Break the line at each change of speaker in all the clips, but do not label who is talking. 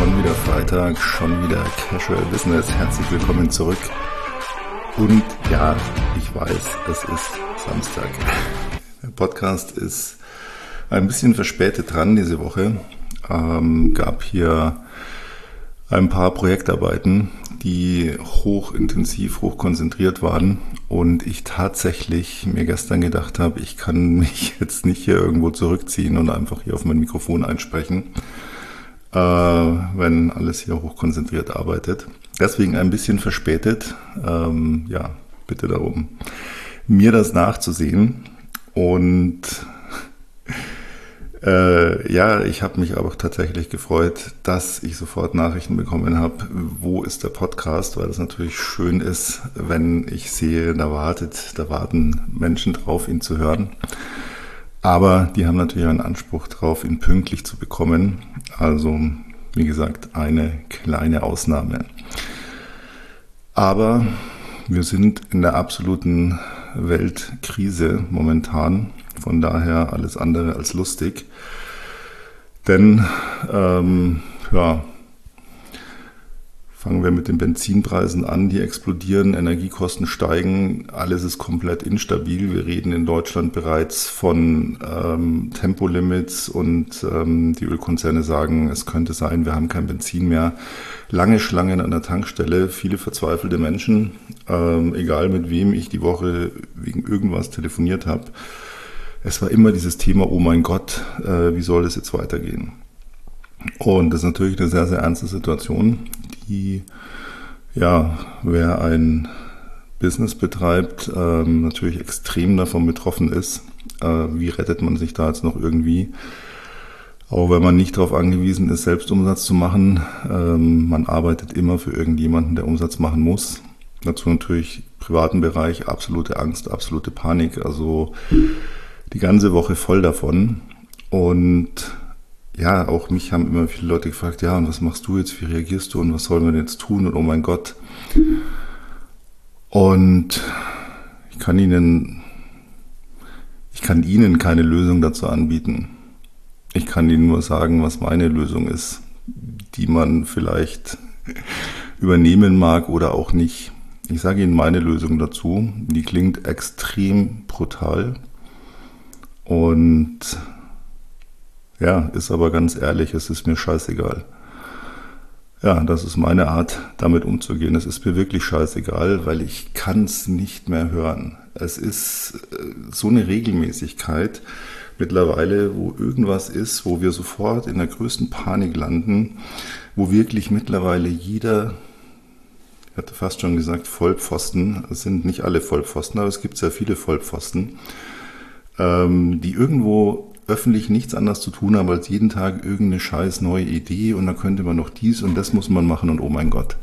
Schon wieder Freitag, schon wieder Casual Business. Herzlich willkommen zurück. Und ja, ich weiß, es ist Samstag. Der Podcast ist ein bisschen verspätet dran diese Woche. Gab hier ein paar Projektarbeiten, die hochintensiv, hochkonzentriert waren und ich tatsächlich mir gestern gedacht habe, ich kann mich jetzt nicht hier irgendwo zurückziehen und einfach hier auf mein Mikrofon einsprechen, wenn alles hier hochkonzentriert arbeitet. Deswegen ein bisschen verspätet. Bitte darum, mir das nachzusehen. Und ich habe mich aber tatsächlich gefreut, dass ich sofort Nachrichten bekommen habe, wo ist der Podcast, weil es natürlich schön ist, wenn ich sehe, da warten Menschen drauf, ihn zu hören. Aber die haben natürlich einen Anspruch drauf, ihn pünktlich zu bekommen. Also, wie gesagt, eine kleine Ausnahme. Aber wir sind in der absoluten Weltkrise momentan. Von daher alles andere als lustig. Denn, fangen wir mit den Benzinpreisen an, die explodieren, Energiekosten steigen, alles ist komplett instabil. Wir reden in Deutschland bereits von Tempolimits und die Ölkonzerne sagen, es könnte sein, wir haben kein Benzin mehr. Lange Schlangen an der Tankstelle, viele verzweifelte Menschen, egal mit wem ich die Woche wegen irgendwas telefoniert habe. Es war immer dieses Thema, oh mein Gott, wie soll das jetzt weitergehen? Und das ist natürlich eine sehr, sehr ernste Situation, die, wer ein Business betreibt, natürlich extrem davon betroffen ist. Wie rettet man sich da jetzt noch irgendwie? Auch wenn man nicht darauf angewiesen ist, selbst Umsatz zu machen. Man arbeitet immer für irgendjemanden, der Umsatz machen muss. Dazu natürlich privaten Bereich, absolute Angst, absolute Panik. Also die ganze Woche voll davon. Und ja, auch mich haben immer viele Leute gefragt, ja, und was machst du jetzt, wie reagierst du und was sollen wir denn jetzt tun und oh mein Gott. Und ich kann Ihnen keine Lösung dazu anbieten. Ich kann Ihnen nur sagen, was meine Lösung ist, die man vielleicht übernehmen mag oder auch nicht. Ich sage Ihnen meine Lösung dazu, die klingt extrem brutal und ja, ist aber ganz ehrlich, es ist mir scheißegal. Ja, das ist meine Art, damit umzugehen. Es ist mir wirklich scheißegal, weil ich kann es nicht mehr hören. Es ist so eine Regelmäßigkeit mittlerweile, wo irgendwas ist, wo wir sofort in der größten Panik landen, wo wirklich mittlerweile jeder, ich hatte fast schon gesagt, Vollpfosten, es sind nicht alle Vollpfosten, aber es gibt sehr viele Vollpfosten, die irgendwo öffentlich nichts anderes zu tun haben, als jeden Tag irgendeine scheiß neue Idee und dann könnte man noch dies und das muss man machen und oh mein Gott.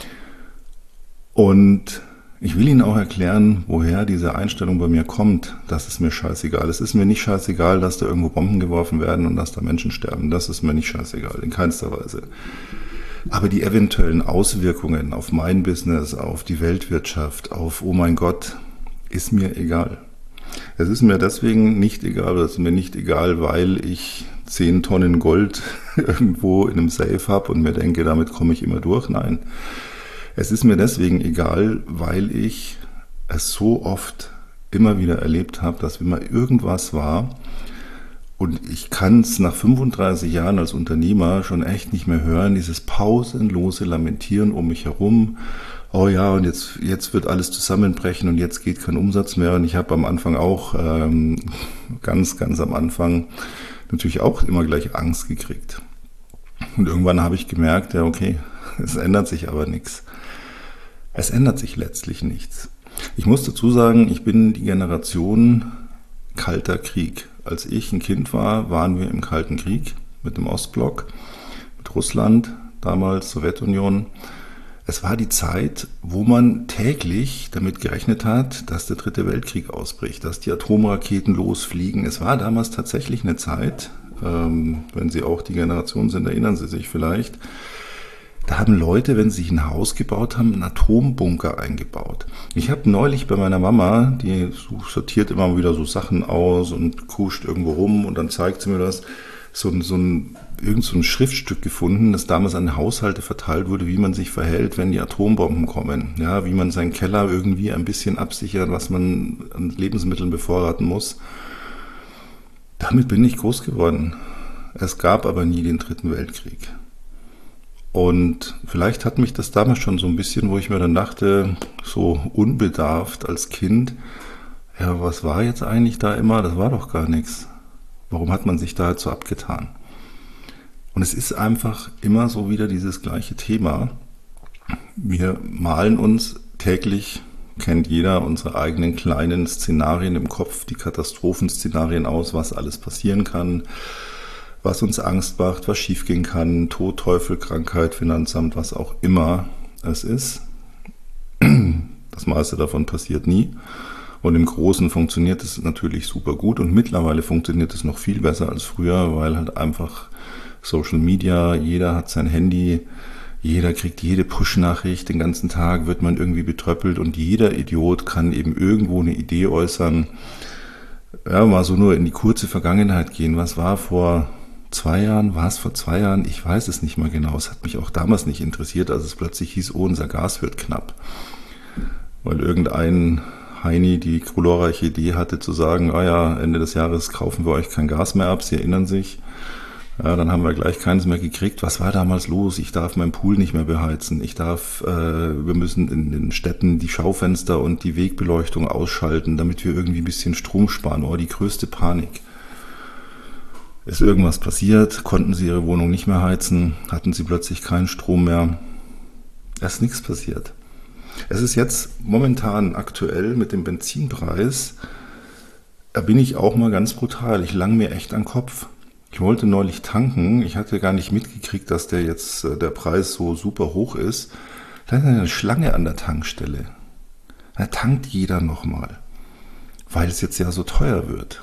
Und ich will Ihnen auch erklären, woher diese Einstellung bei mir kommt, das ist mir scheißegal. Es ist mir nicht scheißegal, dass da irgendwo Bomben geworfen werden und dass da Menschen sterben. Das ist mir nicht scheißegal, in keinster Weise. Aber die eventuellen Auswirkungen auf mein Business, auf die Weltwirtschaft, auf oh mein Gott, ist mir egal. Es ist mir deswegen nicht egal, es ist mir nicht egal, weil ich 10 Tonnen Gold irgendwo in einem Safe habe und mir denke, damit komme ich immer durch. Nein, es ist mir deswegen egal, weil ich es so oft immer wieder erlebt habe, dass wenn mal irgendwas war und ich kann es nach 35 Jahren als Unternehmer schon echt nicht mehr hören, dieses pausenlose Lamentieren um mich herum. Oh ja, und jetzt wird alles zusammenbrechen und jetzt geht kein Umsatz mehr. Und ich habe am Anfang auch, ganz am Anfang, natürlich auch immer gleich Angst gekriegt. Und irgendwann habe ich gemerkt, ja okay, es ändert sich aber nichts. Es ändert sich letztlich nichts. Ich muss dazu sagen, ich bin die Generation Kalter Krieg. Als ich ein Kind war, waren wir im Kalten Krieg mit dem Ostblock, mit Russland, damals Sowjetunion. Es war die Zeit, wo man täglich damit gerechnet hat, dass der Dritte Weltkrieg ausbricht, dass die Atomraketen losfliegen. Es war damals tatsächlich eine Zeit, wenn Sie auch die Generation sind, erinnern Sie sich vielleicht, da haben Leute, wenn sie sich ein Haus gebaut haben, einen Atombunker eingebaut. Ich habe neulich bei meiner Mama, die sortiert immer wieder so Sachen aus und kuscht irgendwo rum und dann zeigt sie mir das, so ein irgend so ein Schriftstück gefunden, das damals an Haushalte verteilt wurde, wie man sich verhält, wenn die Atombomben kommen. Ja, wie man seinen Keller irgendwie ein bisschen absichert, was man an Lebensmitteln bevorraten muss. Damit bin ich groß geworden. Es gab aber nie den Dritten Weltkrieg. Und vielleicht hat mich das damals schon so ein bisschen, wo ich mir dann dachte, so unbedarft als Kind, ja, was war jetzt eigentlich da immer? Das war doch gar nichts. Warum hat man sich da jetzt so abgetan? Und es ist einfach immer so wieder dieses gleiche Thema. Wir malen uns täglich, kennt jeder, unsere eigenen kleinen Szenarien im Kopf, die Katastrophenszenarien aus, was alles passieren kann, was uns Angst macht, was schiefgehen kann, Tod, Teufel, Krankheit, Finanzamt, was auch immer es ist. Das meiste davon passiert nie. Und im Großen funktioniert es natürlich super gut und mittlerweile funktioniert es noch viel besser als früher, weil halt einfach Social Media, jeder hat sein Handy, jeder kriegt jede Push-Nachricht, den ganzen Tag wird man irgendwie betröppelt und jeder Idiot kann eben irgendwo eine Idee äußern. Ja, mal so nur in die kurze Vergangenheit gehen. Was war vor 2 Jahren? War es vor 2 Jahren? Ich weiß es nicht mehr genau. Es hat mich auch damals nicht interessiert, als es plötzlich hieß, oh, unser Gas wird knapp. Weil irgendein Heini die glorreiche Idee hatte zu sagen, ah ja, Ende des Jahres kaufen wir euch kein Gas mehr ab, Sie erinnern sich. Ja, dann haben wir gleich keines mehr gekriegt. Was war damals los? Ich darf meinen Pool nicht mehr beheizen. Wir müssen in den Städten die Schaufenster und die Wegbeleuchtung ausschalten, damit wir irgendwie ein bisschen Strom sparen. Oh, die größte Panik. Ist irgendwas passiert? Konnten Sie Ihre Wohnung nicht mehr heizen? Hatten Sie plötzlich keinen Strom mehr? Es ist nichts passiert. Es ist jetzt momentan aktuell mit dem Benzinpreis, da bin ich auch mal ganz brutal. Ich lang mir echt an den Kopf. Ich wollte neulich tanken. Ich hatte gar nicht mitgekriegt, dass der Preis so super hoch ist. Da ist eine Schlange an der Tankstelle. Da tankt jeder nochmal, weil es jetzt ja so teuer wird.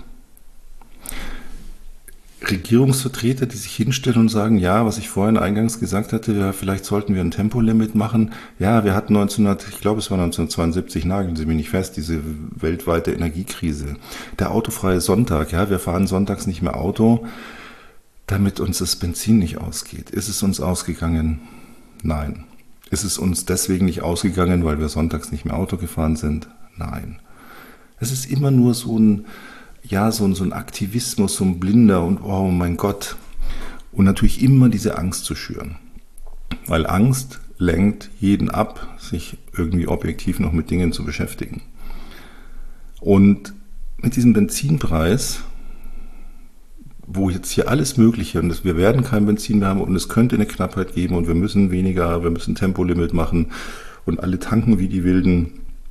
Regierungsvertreter, die sich hinstellen und sagen, ja, was ich vorhin eingangs gesagt hatte, ja, vielleicht sollten wir ein Tempolimit machen. Ja, wir hatten ich glaube es war 1972, nageln Sie mich nicht fest, diese weltweite Energiekrise. Der autofreie Sonntag, ja, wir fahren sonntags nicht mehr Auto, damit uns das Benzin nicht ausgeht. Ist es uns ausgegangen? Nein. Ist es uns deswegen nicht ausgegangen, weil wir sonntags nicht mehr Auto gefahren sind? Nein. Es ist immer nur so ein Aktivismus, so ein blinder und oh mein Gott. Und natürlich immer diese Angst zu schüren. Weil Angst lenkt jeden ab, sich irgendwie objektiv noch mit Dingen zu beschäftigen. Und mit diesem Benzinpreis, wo jetzt hier alles Mögliche, und wir werden kein Benzin mehr haben und es könnte eine Knappheit geben und wir müssen Tempolimit machen und alle tanken wie die Wilden.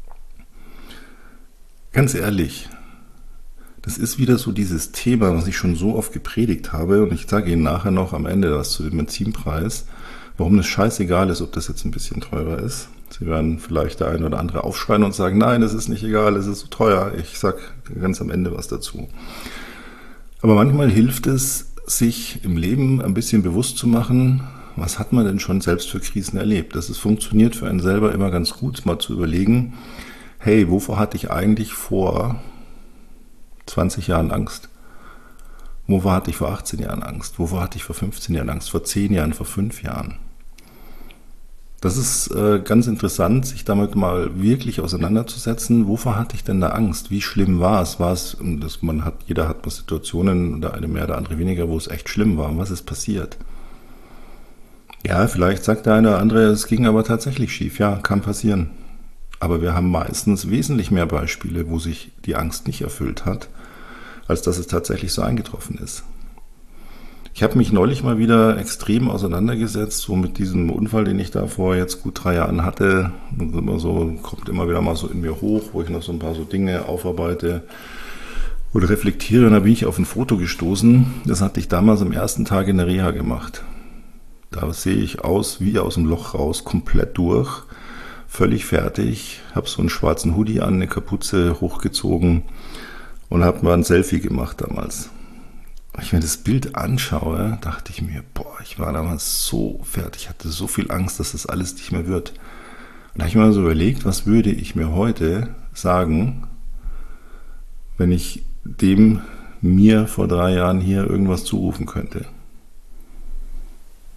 Ganz ehrlich, das ist wieder so dieses Thema, was ich schon so oft gepredigt habe und ich sage Ihnen nachher noch am Ende was zu dem Benzinpreis, warum es scheißegal ist, ob das jetzt ein bisschen teurer ist. Sie werden vielleicht der eine oder andere aufschreien und sagen, nein, es ist nicht egal, es ist so teuer. Ich sage ganz am Ende was dazu. Aber manchmal hilft es, sich im Leben ein bisschen bewusst zu machen, was hat man denn schon selbst für Krisen erlebt. Es funktioniert für einen selber immer ganz gut, mal zu überlegen, hey, wovor hatte ich eigentlich vor 20 Jahren Angst? Wovor hatte ich vor 18 Jahren Angst? Wovor hatte ich vor 15 Jahren Angst? Vor 10 Jahren, vor 5 Jahren? Das ist ganz interessant, sich damit mal wirklich auseinanderzusetzen. Wovor hatte ich denn da Angst? Wie schlimm war es? Jeder hat mal Situationen, der eine mehr, der andere weniger, wo es echt schlimm war. Was ist passiert? Ja, vielleicht sagt der eine oder andere, es ging aber tatsächlich schief. Ja, kann passieren. Aber wir haben meistens wesentlich mehr Beispiele, wo sich die Angst nicht erfüllt hat, als dass es tatsächlich so eingetroffen ist. Ich habe mich neulich mal wieder extrem auseinandergesetzt, so mit diesem Unfall, den ich da vor jetzt gut 3 Jahren hatte. Kommt immer wieder mal so in mir hoch, wo ich noch so ein paar so Dinge aufarbeite oder reflektiere. Und da bin ich auf ein Foto gestoßen. Das hatte ich damals am ersten Tag in der Reha gemacht. Da sehe ich aus wie aus dem Loch raus, komplett durch, völlig fertig. Habe so einen schwarzen Hoodie an, eine Kapuze hochgezogen und habe mal ein Selfie gemacht damals. Wenn ich mir das Bild anschaue, dachte ich mir, ich war damals so fertig, hatte so viel Angst, dass das alles nicht mehr wird. Und da habe ich mir so überlegt, was würde ich mir heute sagen, wenn ich dem mir vor 3 Jahren hier irgendwas zurufen könnte.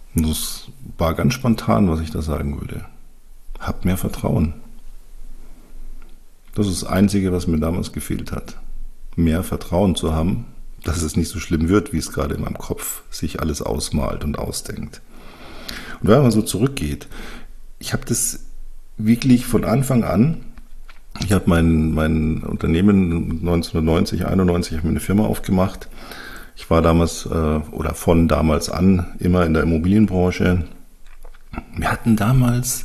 Und das war ganz spontan, was ich da sagen würde. Hab mehr Vertrauen. Das ist das Einzige, was mir damals gefehlt hat. Mehr Vertrauen zu haben, dass es nicht so schlimm wird, wie es gerade in meinem Kopf sich alles ausmalt und ausdenkt. Und wenn man so zurückgeht, ich habe das wirklich von Anfang an, ich habe mein Unternehmen 1990, 91, habe mir eine Firma aufgemacht. Ich war damals oder von damals an immer in der Immobilienbranche. Wir hatten damals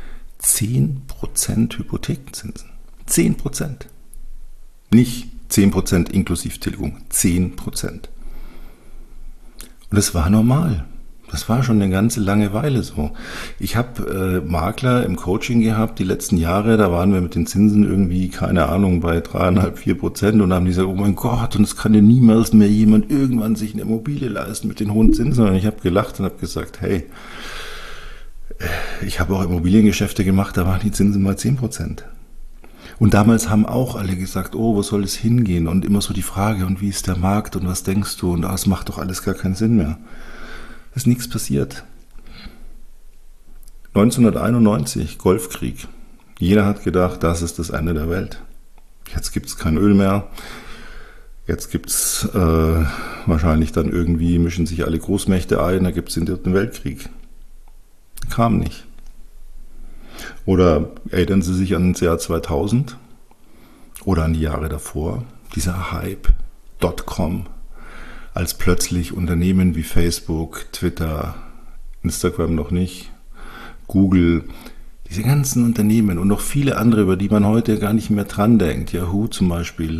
10% Hypothekenzinsen. 10%. Nicht 10% inklusive Tilgung. 10%. Und das war normal. Das war schon eine ganze lange Weile so. Ich habe Makler im Coaching gehabt, die letzten Jahre, da waren wir mit den Zinsen irgendwie, keine Ahnung, bei 3,5-4% und haben die gesagt, oh mein Gott, und es kann ja niemals mehr jemand irgendwann sich eine Immobilie leisten mit den hohen Zinsen. Und ich habe gelacht und habe gesagt, hey, ich habe auch Immobiliengeschäfte gemacht, da waren die Zinsen mal 10%. Und damals haben auch alle gesagt, oh, wo soll es hingehen? Und immer so die Frage, und wie ist der Markt und was denkst du? Und das macht doch alles gar keinen Sinn mehr. Ist nichts passiert. 1991, Golfkrieg. Jeder hat gedacht, das ist das Ende der Welt. Jetzt gibt es kein Öl mehr. Jetzt gibt es wahrscheinlich dann irgendwie, mischen sich alle Großmächte ein, da gibt es den Dritten Weltkrieg. Kam nicht. Oder erinnern Sie sich an das Jahr 2000 oder an die Jahre davor, dieser Hype, .com, als plötzlich Unternehmen wie Facebook, Twitter, Instagram noch nicht, Google, diese ganzen Unternehmen und noch viele andere, über die man heute gar nicht mehr dran denkt, Yahoo zum Beispiel,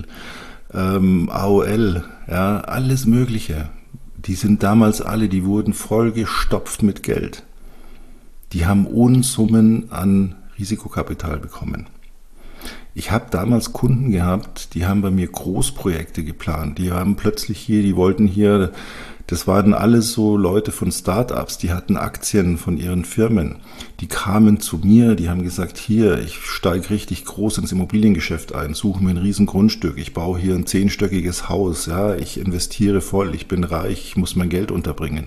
AOL, ja, alles Mögliche, die sind damals alle, die wurden vollgestopft mit Geld. Die haben Unsummen an Risikokapital bekommen. Ich habe damals Kunden gehabt, die haben bei mir Großprojekte geplant. Die haben plötzlich hier, die wollten hier, das waren alles so Leute von Startups, die hatten Aktien von ihren Firmen. Die kamen zu mir, die haben gesagt, hier, ich steige richtig groß ins Immobiliengeschäft ein, suche mir ein riesen Grundstück, ich baue hier ein 10-stöckiges Haus, ja, ich investiere voll, ich bin reich, ich muss mein Geld unterbringen.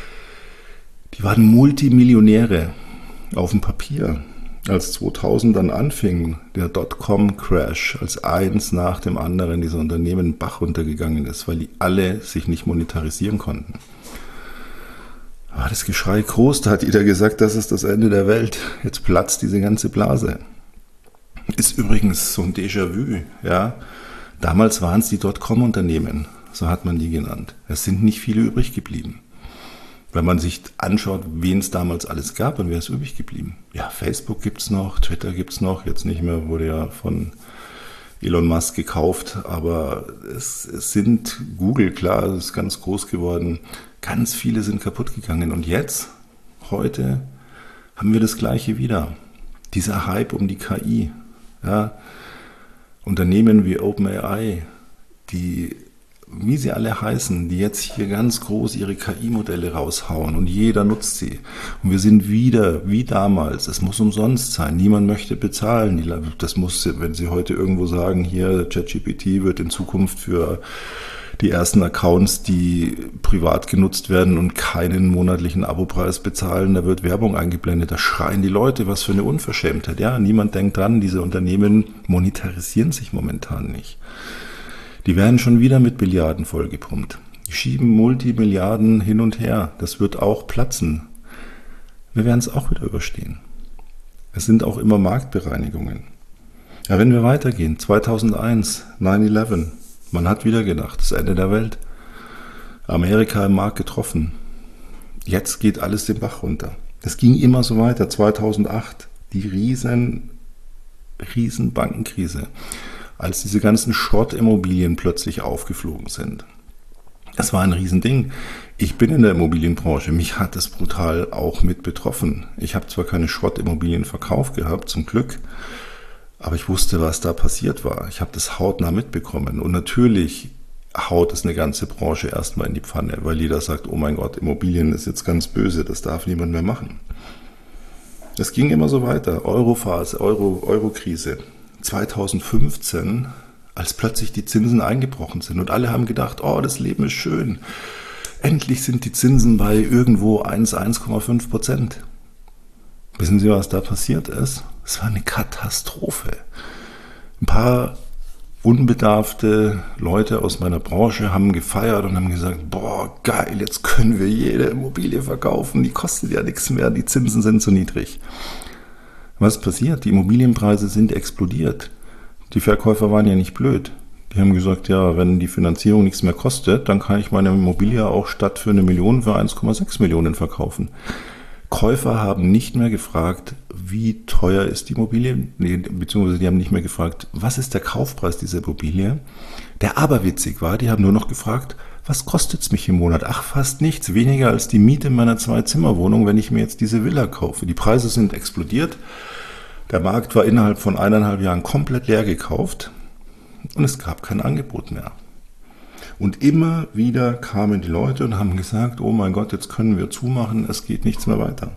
Die waren Multimillionäre auf dem Papier. Als 2000 dann anfing, der Dotcom-Crash, als eins nach dem anderen dieser Unternehmen Bach runtergegangen ist, weil die alle sich nicht monetarisieren konnten. War das Geschrei groß, da hat jeder gesagt, das ist das Ende der Welt. Jetzt platzt diese ganze Blase. Ist übrigens so ein Déjà-vu, ja. Damals waren es die Dotcom-Unternehmen, so hat man die genannt. Es sind nicht viele übrig geblieben. Wenn man sich anschaut, wen es damals alles gab und wer ist übrig geblieben. Ja, Facebook gibt es noch, Twitter gibt es noch, jetzt nicht mehr, wurde ja von Elon Musk gekauft, aber es sind Google, klar, es ist ganz groß geworden. Ganz viele sind kaputt gegangen und jetzt, heute, haben wir das Gleiche wieder. Dieser Hype um die KI. Ja, Unternehmen wie OpenAI, die, wie sie alle heißen, die jetzt hier ganz groß ihre KI-Modelle raushauen und jeder nutzt sie. Und wir sind wieder, wie damals, es muss umsonst sein, niemand möchte bezahlen. Das muss, wenn Sie heute irgendwo sagen, hier ChatGPT wird in Zukunft für die ersten Accounts, die privat genutzt werden und keinen monatlichen Abopreis bezahlen, da wird Werbung eingeblendet, da schreien die Leute, was für eine Unverschämtheit. Ja, niemand denkt dran, diese Unternehmen monetarisieren sich momentan nicht. Die werden schon wieder mit Billiarden vollgepumpt. Die schieben Multimilliarden hin und her. Das wird auch platzen. Wir werden es auch wieder überstehen. Es sind auch immer Marktbereinigungen. Ja, wenn wir weitergehen, 2001, 9/11, man hat wieder gedacht, das Ende der Welt. Amerika im Markt getroffen. Jetzt geht alles den Bach runter. Es ging immer so weiter. 2008, die riesen Bankenkrise. Als diese ganzen Schrottimmobilien plötzlich aufgeflogen sind. Das war ein Riesending. Ich bin in der Immobilienbranche, mich hat es brutal auch mit betroffen. Ich habe zwar keine Schrottimmobilien verkauft gehabt, zum Glück, aber ich wusste, was da passiert war. Ich habe das hautnah mitbekommen. Und natürlich haut es eine ganze Branche erstmal in die Pfanne, weil jeder sagt, oh mein Gott, Immobilien ist jetzt ganz böse, das darf niemand mehr machen. Es ging immer so weiter. Europhase, Eurokrise. 2015, als plötzlich die Zinsen eingebrochen sind und alle haben gedacht, oh, das Leben ist schön. Endlich sind die Zinsen bei irgendwo 1,5%. Wissen Sie, was da passiert ist? Es war eine Katastrophe. Ein paar unbedarfte Leute aus meiner Branche haben gefeiert und haben gesagt, boah, geil, jetzt können wir jede Immobilie verkaufen, die kostet ja nichts mehr, die Zinsen sind so niedrig. Was ist passiert? Die Immobilienpreise sind explodiert. Die Verkäufer waren ja nicht blöd. Die haben gesagt, ja, wenn die Finanzierung nichts mehr kostet, dann kann ich meine Immobilie auch statt für 1 Million für 1,6 Millionen verkaufen. Käufer haben nicht mehr gefragt, wie teuer ist die Immobilie, beziehungsweise die haben nicht mehr gefragt, was ist der Kaufpreis dieser Immobilie. Der aberwitzig war, die haben nur noch gefragt, was kostet es mich im Monat? Ach, fast nichts, weniger als die Miete meiner 2-Zimmer-Wohnung, wenn ich mir jetzt diese Villa kaufe. Die Preise sind explodiert, der Markt war innerhalb von 1,5 Jahren komplett leer gekauft und es gab kein Angebot mehr. Und immer wieder kamen die Leute und haben gesagt, oh mein Gott, jetzt können wir zumachen, es geht nichts mehr weiter.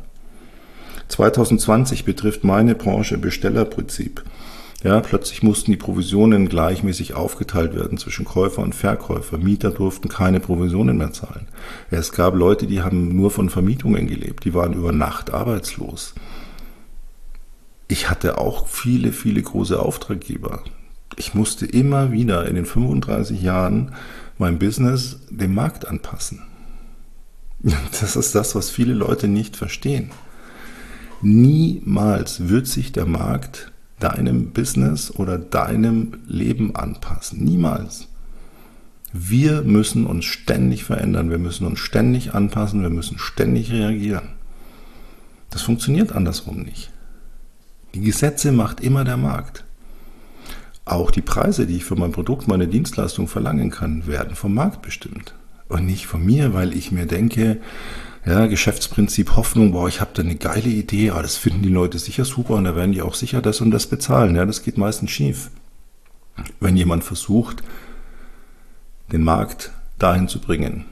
2020 betrifft meine Branche Bestellerprinzip. Ja, plötzlich mussten die Provisionen gleichmäßig aufgeteilt werden zwischen Käufer und Verkäufer. Mieter durften keine Provisionen mehr zahlen. Es gab Leute, die haben nur von Vermietungen gelebt, die waren über Nacht arbeitslos. Ich hatte auch viele, viele große Auftraggeber. Ich musste immer wieder in den 35 Jahren mein Business dem Markt anpassen. Das ist das, was viele Leute nicht verstehen. Niemals wird sich der Markt deinem Business oder deinem Leben anpassen. Niemals. Wir müssen uns ständig verändern, wir müssen uns ständig anpassen, wir müssen ständig reagieren. Das funktioniert andersrum nicht. Die Gesetze macht immer der Markt. Auch die Preise, die ich für mein Produkt, meine Dienstleistung verlangen kann, werden vom Markt bestimmt. Und nicht von mir, weil ich mir denke, ja, Geschäftsprinzip Hoffnung, boah, ich habe da eine geile Idee, das finden die Leute sicher super und da werden die auch sicher das und das bezahlen. Ja, das geht meistens schief. Wenn jemand versucht, den Markt dahin zu bringen.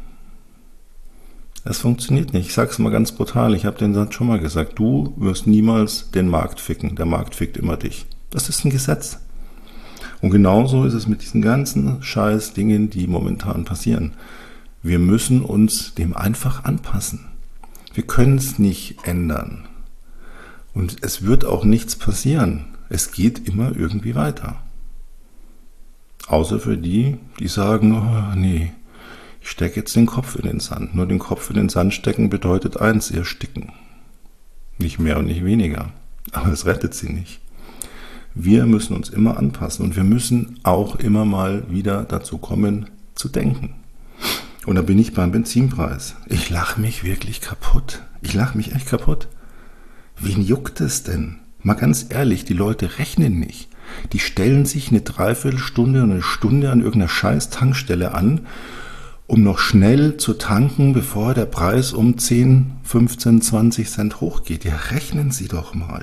Das funktioniert nicht. Ich sage es mal ganz brutal, ich habe den Satz schon mal gesagt, du wirst niemals den Markt ficken, der Markt fickt immer dich. Das ist ein Gesetz. Und genauso ist es mit diesen ganzen scheiß Dingen, die momentan passieren. Wir müssen uns dem einfach anpassen. Wir können es nicht ändern. Und es wird auch nichts passieren. Es geht immer irgendwie weiter. Außer für die, die sagen, oh, nee, ich stecke jetzt den Kopf in den Sand. Nur den Kopf in den Sand stecken bedeutet eins, ersticken. Nicht mehr und nicht weniger. Aber es rettet sie nicht. Wir müssen uns immer anpassen und wir müssen auch immer mal wieder dazu kommen, zu denken. Und da bin ich beim Benzinpreis. Ich lache mich wirklich kaputt. Ich lache mich echt kaputt. Wen juckt es denn? Mal ganz ehrlich, die Leute rechnen nicht. Die stellen sich eine Dreiviertelstunde oder eine Stunde an irgendeiner scheiß Tankstelle an, um noch schnell zu tanken, bevor der Preis um 10, 15, 20 Cent hochgeht. Ja, rechnen Sie doch mal.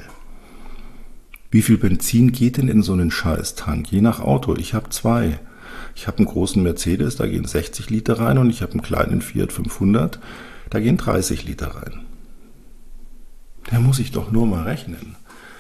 Wie viel Benzin geht denn in so einen Scheiß-Tank? Je nach Auto. Ich habe 2. Ich habe einen großen Mercedes, da gehen 60 Liter rein und ich habe einen kleinen Fiat 500, da gehen 30 Liter rein. Da muss ich doch nur mal rechnen.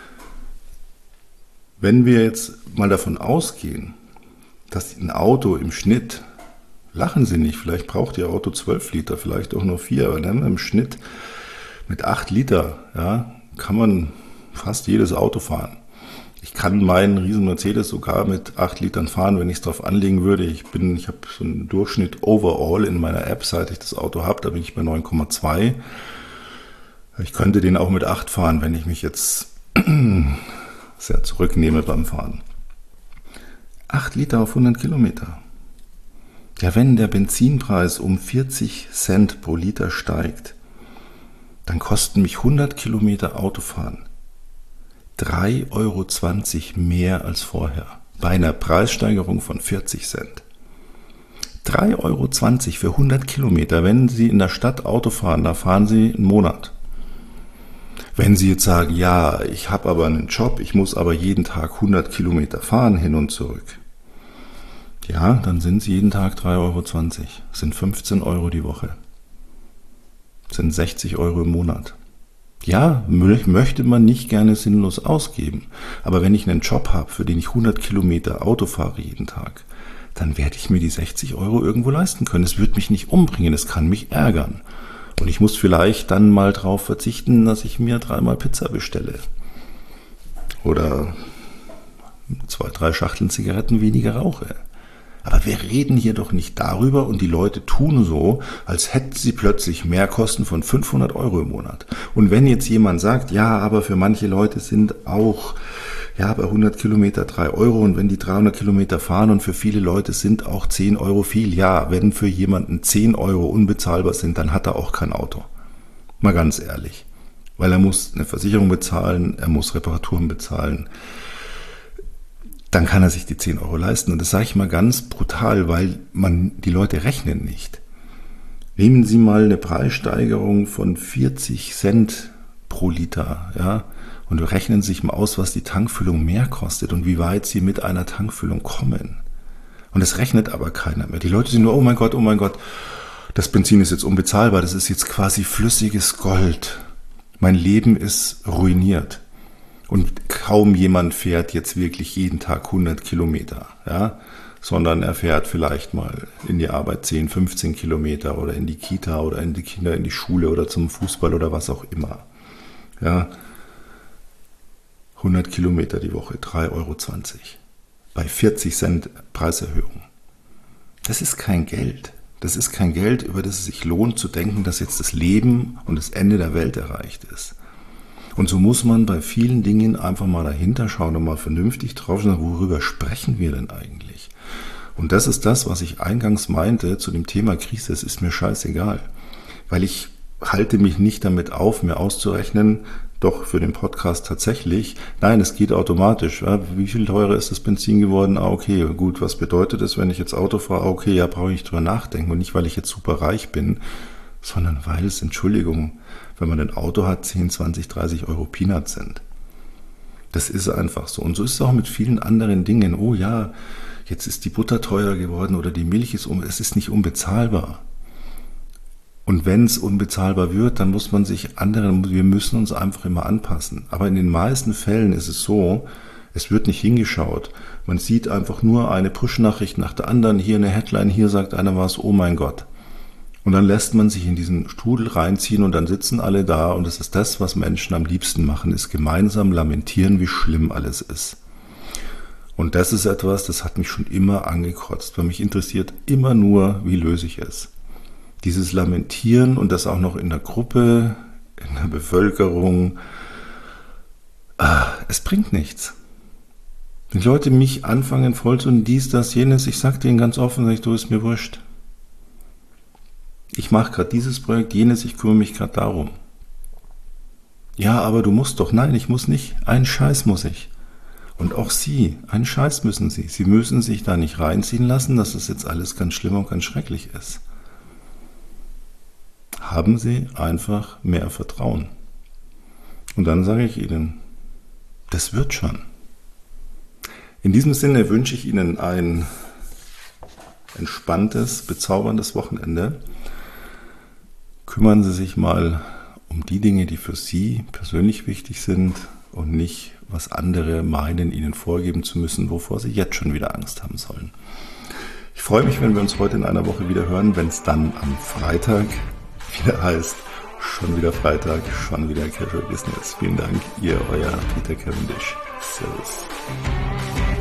Wenn wir jetzt mal davon ausgehen, dass ein Auto im Schnitt, lachen Sie nicht, vielleicht braucht Ihr Auto 12 Liter, vielleicht auch nur 4, aber dann im Schnitt mit 8 Liter, ja, kann man fast jedes Auto fahren. Ich kann meinen riesen Mercedes sogar mit 8 Litern fahren, wenn ich es drauf anlegen würde. Ich habe so einen Durchschnitt overall in meiner App, seit ich das Auto habe, da bin ich bei 9,2. Ich könnte den auch mit 8 fahren, wenn ich mich jetzt sehr zurücknehme beim Fahren. 8 Liter auf 100 Kilometer. Ja, wenn der Benzinpreis um 40 Cent pro Liter steigt, dann kosten mich 100 Kilometer Autofahren 3,20 Euro mehr als vorher. Bei einer Preissteigerung von 40 Cent. 3,20 Euro für 100 Kilometer. Wenn Sie in der Stadt Auto fahren, da fahren Sie einen Monat. Wenn Sie jetzt sagen, ja, ich habe aber einen Job, ich muss aber jeden Tag 100 Kilometer fahren, hin und zurück. Ja, dann sind es jeden Tag 3,20 Euro. Das sind 15 Euro die Woche. Das sind 60 Euro im Monat. Ja, möchte man nicht gerne sinnlos ausgeben. Aber wenn ich einen Job habe, für den ich 100 Kilometer Auto fahre jeden Tag, dann werde ich mir die 60 Euro irgendwo leisten können. Es wird mich nicht umbringen, es kann mich ärgern. Und ich muss vielleicht dann mal drauf verzichten, dass ich mir 3-mal Pizza bestelle. Oder 2-3 Schachteln Zigaretten weniger rauche. Aber wir reden hier doch nicht darüber und die Leute tun so, als hätten sie plötzlich Mehrkosten von 500 Euro im Monat. Und wenn jetzt jemand sagt, ja, aber für manche Leute sind auch, ja, bei 100 Kilometer 3 Euro und wenn die 300 Kilometer fahren und für viele Leute sind auch 10 Euro viel. Ja, wenn für jemanden 10 Euro unbezahlbar sind, dann hat er auch kein Auto. Mal ganz ehrlich. Weil er muss eine Versicherung bezahlen, er muss Reparaturen bezahlen. Dann kann er sich die 10 Euro leisten. Und das sage ich mal ganz brutal, weil die Leute rechnen nicht. Nehmen Sie mal eine Preissteigerung von 40 Cent pro Liter, ja, und rechnen sich mal aus, was die Tankfüllung mehr kostet und wie weit Sie mit einer Tankfüllung kommen. Und das rechnet aber keiner mehr. Die Leute sind nur, oh mein Gott, das Benzin ist jetzt unbezahlbar, das ist jetzt quasi flüssiges Gold. Mein Leben ist ruiniert. Und kaum jemand fährt jetzt wirklich jeden Tag 100 Kilometer, ja, sondern er fährt vielleicht mal in die Arbeit 10, 15 Kilometer oder in die Kita oder in die Kinder in die Schule oder zum Fußball oder was auch immer. Ja, 100 Kilometer die Woche, 3,20 Euro. Bei 40 Cent Preiserhöhung. Das ist kein Geld. Das ist kein Geld, über das es sich lohnt zu denken, dass jetzt das Leben und das Ende der Welt erreicht ist. Und so muss man bei vielen Dingen einfach mal dahinter schauen und mal vernünftig drauf schauen, worüber sprechen wir denn eigentlich? Und das ist das, was ich eingangs meinte zu dem Thema Krise. Es ist mir scheißegal, weil ich halte mich nicht damit auf, mir auszurechnen, doch für den Podcast tatsächlich. Nein, es geht automatisch. Ja, wie viel teurer ist das Benzin geworden? Okay, gut, was bedeutet das, wenn ich jetzt Auto fahre? Okay, ja, brauche ich nicht drüber nachdenken. Und nicht, weil ich jetzt super reich bin, sondern weil es, Entschuldigung, wenn man ein Auto hat, 10, 20, 30 Euro Peanuts sind. Das ist einfach so. Und so ist es auch mit vielen anderen Dingen. Oh ja, jetzt ist die Butter teurer geworden oder die Milch ist es ist nicht unbezahlbar. Und wenn es unbezahlbar wird, dann muss man sich wir müssen uns einfach immer anpassen. Aber in den meisten Fällen ist es so, es wird nicht hingeschaut. Man sieht einfach nur eine Push-Nachricht nach der anderen, hier eine Headline, hier sagt einer was, oh mein Gott. Und dann lässt man sich in diesen Strudel reinziehen und dann sitzen alle da und das ist das, was Menschen am liebsten machen, ist gemeinsam lamentieren, wie schlimm alles ist. Und das ist etwas, das hat mich schon immer angekotzt, weil mich interessiert immer nur, wie löse ich es. Dieses Lamentieren und das auch noch in der Gruppe, in der Bevölkerung, es bringt nichts. Wenn die Leute mich anfangen voll zu dies, das, jenes, ich sag denen ganz offen, du, ist mir wurscht. Ich mache gerade dieses Projekt, jenes, ich kümmere mich gerade darum. Ja, aber du musst doch. Nein, ich muss nicht. Einen Scheiß muss ich. Und auch Sie, einen Scheiß müssen Sie. Sie müssen sich da nicht reinziehen lassen, dass es jetzt alles ganz schlimm und ganz schrecklich ist. Haben Sie einfach mehr Vertrauen. Und dann sage ich Ihnen, das wird schon. In diesem Sinne wünsche ich Ihnen ein entspanntes, bezauberndes Wochenende. Kümmern Sie sich mal um die Dinge, die für Sie persönlich wichtig sind und nicht, was andere meinen, Ihnen vorgeben zu müssen, wovor Sie jetzt schon wieder Angst haben sollen. Ich freue mich, wenn wir uns heute in einer Woche wieder hören, wenn es dann am Freitag wieder heißt, schon wieder Freitag, schon wieder Casual Business. Vielen Dank, Ihr, Euer Peter Cavendish. Servus.